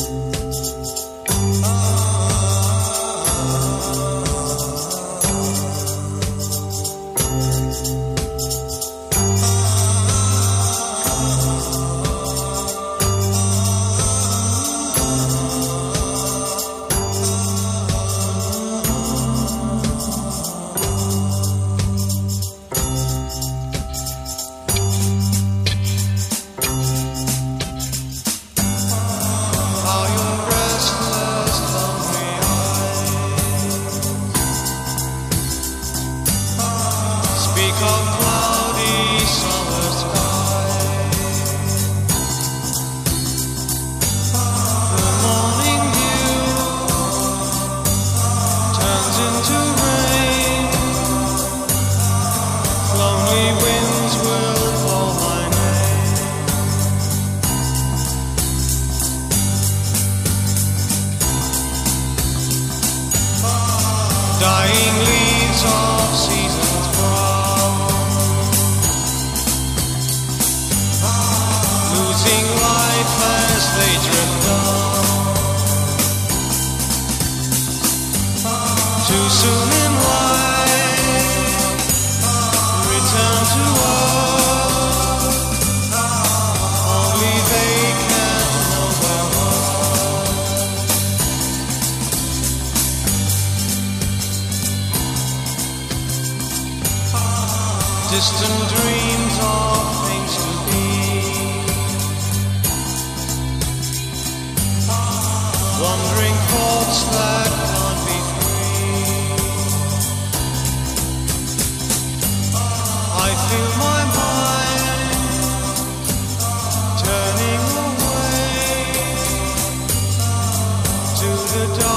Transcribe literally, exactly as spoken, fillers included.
Dying leaves of seasons brown, losing life as they drift down. Too soon in life, return to earth. Only they can know their worth. Distant dreams of things to be, wandering thoughts that can't be free. I feel my mind turning away to the dark.